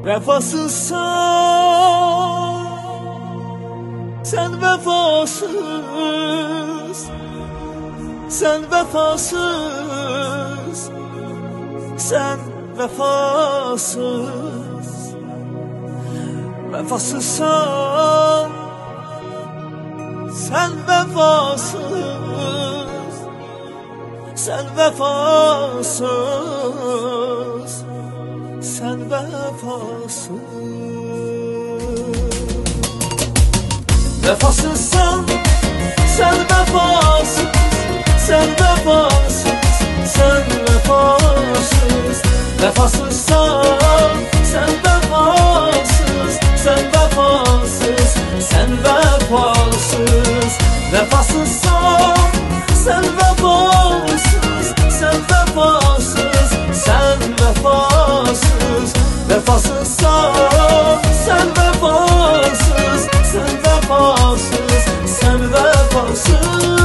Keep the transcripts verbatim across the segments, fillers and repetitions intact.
Vefasızsan, sen vefasız, sen vefasız, sen vefasız. Vefasızsan, sen vefasız, sen vefasız, sen vefasız. Vefasızsan, sen vefasız, sen vefasız, sen vefasız. Vefasızsan, sen vefasız, sen vefasız, sen vefasız. Vefasızsan, sen vefasız, sen vefasız, sen vefasız. Vefasızsan, sen vefasız, sen vefasız, sen vefasız.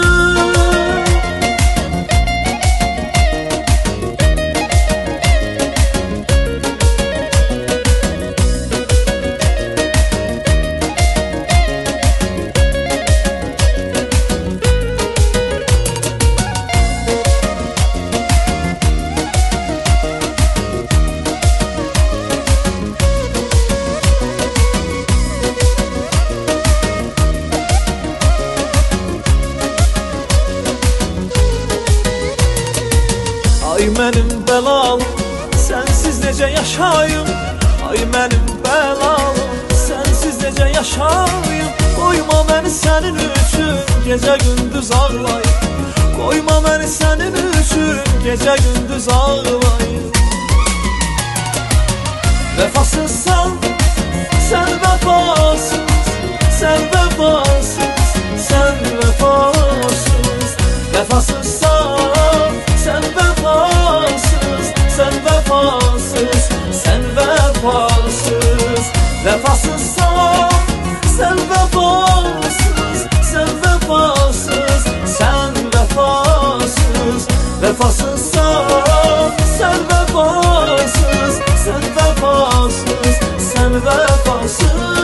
Ay mənim bəlalım, sənsiz necə yaşayım? Ay mənim bəlalım, sənsiz necə yaşayım? Qoyma məni sənin üçün gecə gündüz ağlayım. Qoyma məni sənin üçün gecə gündüz ağlayım. Vefasızsan, sen vefasız, sen vefasız, sen vefasız. Vefasızsan, sen vefasız, sen vefasız, sen vefasız. Vefasızsan, sen vefasız, sen vefasız, sen vefasız. Vefasızsan, sen vefasız, sen vefasız, sen vefasız.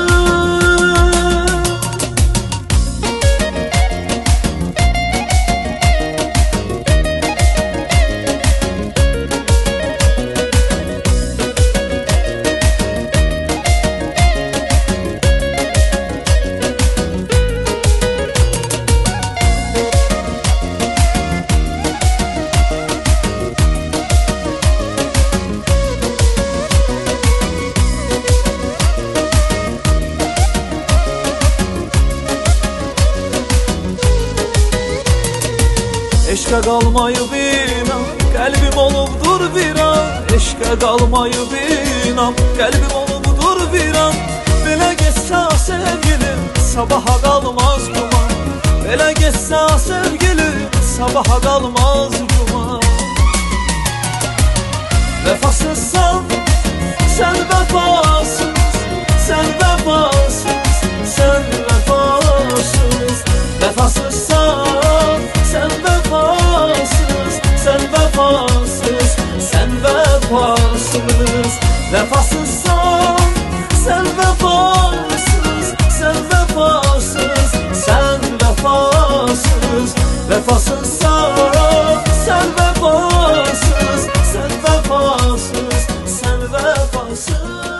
Eşqə qalmayıb inam, qəlbim olubdur viran. Eşqə qalmayıb inam, qəlbim olubdur viran. Belə getsə sevgilim, sabaha qalmaz güman. Belə getsə sevgilim, sabaha qalmaz güman. Vefasızsan, sen vefasız, sen vefasız, sen vefasız. Vefasızsan, sen vefasız, sen vefasız, sen vefasız. Vefasızsan, sen vefasız, sen vefasız, sen vefasız. Vefasızsan, sen vefasız, sen vefasız, sen vefasız.